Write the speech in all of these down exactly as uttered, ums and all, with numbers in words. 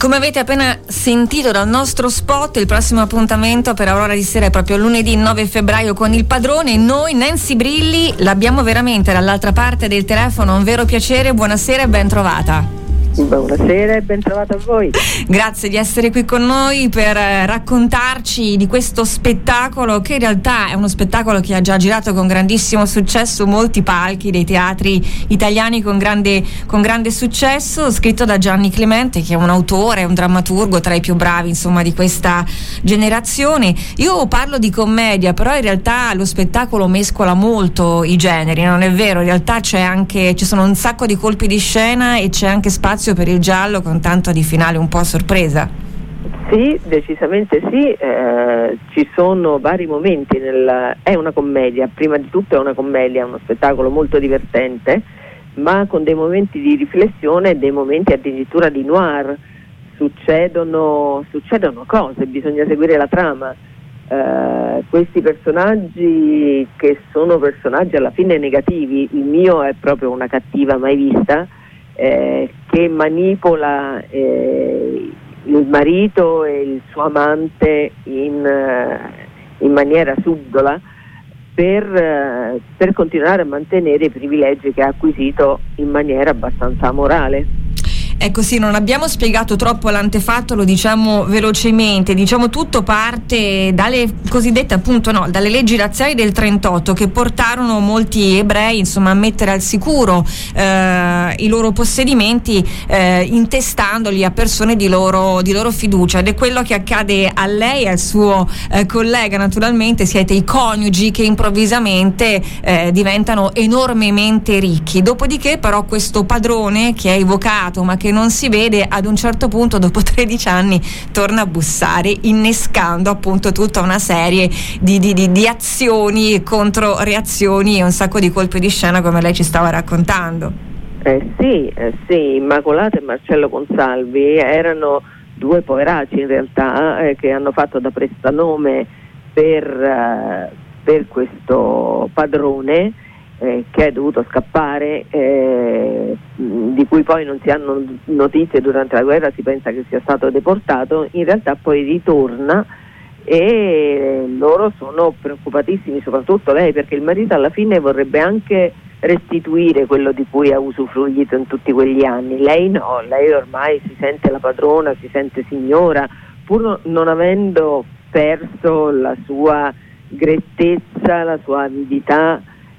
Come avete appena sentito dal nostro spot, il prossimo appuntamento per Aurora di Sera è proprio lunedì nove febbraio con Il Padrone. Noi, Nancy Brilli, l'abbiamo veramente dall'altra parte del telefono. Un vero piacere, buonasera e ben trovata. Buonasera e ben trovata a voi. Grazie di essere qui con noi per raccontarci di questo spettacolo, che in realtà è uno spettacolo che ha già girato con grandissimo successo molti palchi dei teatri italiani con grande, con grande successo, scritto da Gianni Clemente, che è un autore, un drammaturgo tra i più bravi insomma di questa generazione. Io parlo di commedia, però in realtà lo spettacolo mescola molto i generi, non è vero? In realtà c'è anche, ci sono un sacco di colpi di scena e c'è anche spazio per il giallo, con tanto di finale un po' a sorpresa. Sì, decisamente sì, eh, ci sono vari momenti nel, è una commedia, prima di tutto è una commedia, uno spettacolo molto divertente, ma con dei momenti di riflessione e dei momenti addirittura di noir. Succedono, succedono cose, bisogna seguire la trama. Eh, questi personaggi, che sono personaggi alla fine negativi, il mio è proprio una cattiva mai vista, Eh, che manipola eh, il marito e il suo amante in, uh, in maniera subdola per, uh, per continuare a mantenere i privilegi che ha acquisito in maniera abbastanza amorale. Ecco, sì, non abbiamo spiegato troppo l'antefatto, lo diciamo velocemente. Diciamo tutto parte dalle cosiddette, appunto, no, dalle leggi razziali del trentotto, che portarono molti ebrei insomma a mettere al sicuro eh, i loro possedimenti eh, intestandoli a persone di loro, di loro fiducia, ed è quello che accade a lei e al suo eh, collega. Naturalmente siete i coniugi che improvvisamente eh, diventano enormemente ricchi. Dopodiché però questo padrone, che è evocato ma che non si vede, ad un certo punto dopo tredici anni torna a bussare, innescando appunto tutta una serie di, di, di, di azioni e controreazioni e un sacco di colpi di scena, come lei ci stava raccontando. Eh sì, eh sì, Immacolata e Marcello Consalvi erano due poveracci in realtà, eh, che hanno fatto da prestanome per, uh, per questo padrone, Eh, che è dovuto scappare, eh, di cui poi non si hanno notizie. Durante la guerra si pensa che sia stato deportato, in realtà poi ritorna e loro sono preoccupatissimi, soprattutto lei, perché il marito alla fine vorrebbe anche restituire quello di cui ha usufruito in tutti quegli anni. Lei no, lei ormai si sente la padrona, si sente signora, pur non avendo perso la sua grettezza, la sua avidità,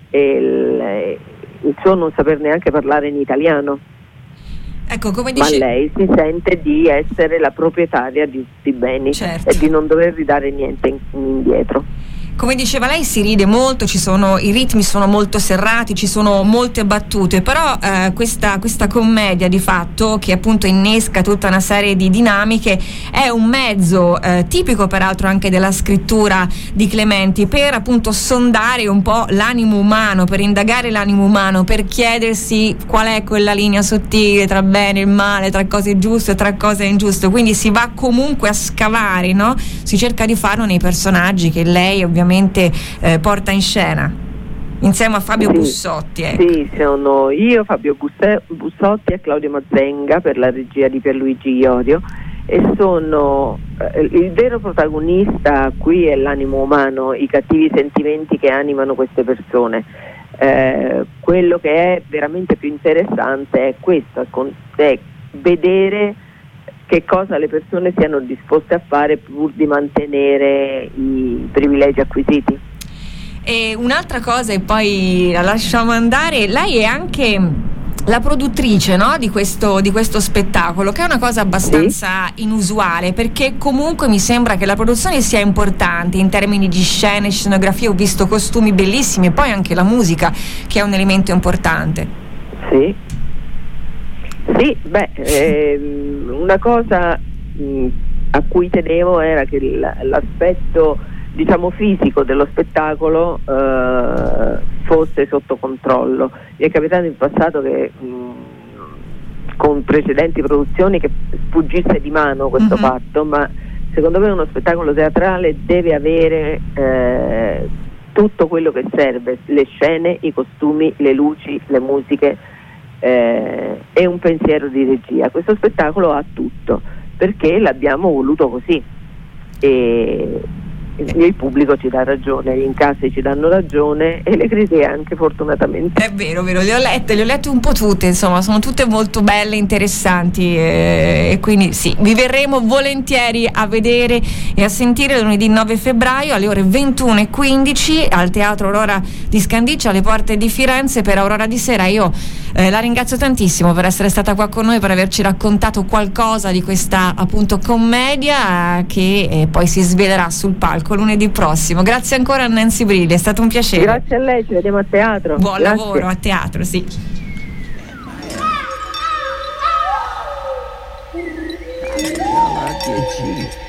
Il, il suo non saper neanche parlare in italiano. Ecco, come dice... Ma lei si sente di essere la proprietaria di tutti i beni, certo, e di non dover ridare niente in, indietro. Come diceva lei, si ride molto, ci sono, i ritmi sono molto serrati, ci sono molte battute, però eh, questa, questa commedia di fatto, che appunto innesca tutta una serie di dinamiche, è un mezzo eh, tipico peraltro anche della scrittura di Clementi, per appunto sondare un po' l'animo umano, per indagare l'animo umano, per chiedersi qual è quella linea sottile tra bene e il male, tra cose giuste e tra cose ingiuste. Quindi si va comunque a scavare, no? Si cerca di farlo nei personaggi che lei ovviamente Eh, porta in scena insieme a Fabio sì, Bussotti. Ecco. Sì, sono io, Fabio Busse, Bussotti e Claudio Mazzenga per la regia di Pierluigi Iorio, e sono eh, il vero protagonista qui è l'animo umano, i cattivi sentimenti che animano queste persone. Eh, quello che è veramente più interessante è questo, è vedere che cosa le persone siano disposte a fare pur di mantenere i privilegi acquisiti. E un'altra cosa, e poi la lasciamo andare, lei è anche la produttrice, no, di questo, di questo spettacolo, che è una cosa abbastanza sì. inusuale, perché comunque mi sembra che la produzione sia importante in termini di scene, scenografia. Ho visto costumi bellissimi, e poi anche la musica, che è un elemento importante. Sì. Sì, beh, ehm, una cosa mh, a cui tenevo era che l- l'aspetto, diciamo, fisico dello spettacolo eh, fosse sotto controllo. Mi è capitato in passato che mh, con precedenti produzioni che sfuggisse di mano questo mm-hmm. fatto, ma secondo me uno spettacolo teatrale deve avere eh, tutto quello che serve: le scene, i costumi, le luci, le musiche, eh, e un pensiero di regia. Questo spettacolo ha tutto, perché l'abbiamo voluto così e il pubblico ci dà ragione, gli incassi ci danno ragione e le critiche anche, fortunatamente. È vero, vero, le ho lette, le ho lette un po' tutte, insomma, sono tutte molto belle, interessanti e, e quindi sì, vi verremo volentieri a vedere e a sentire lunedì nove febbraio alle ore ventuno e quindici al Teatro Aurora di Scandiccia, alle porte di Firenze, per Aurora di Sera. Io eh, la ringrazio tantissimo per essere stata qua con noi, per averci raccontato qualcosa di questa appunto commedia che eh, poi si svelerà sul palco lunedì prossimo. Grazie ancora a Nancy Brilli, è stato un piacere. Grazie a lei, ci vediamo a teatro. Buon Grazie. lavoro a teatro, sì. dieci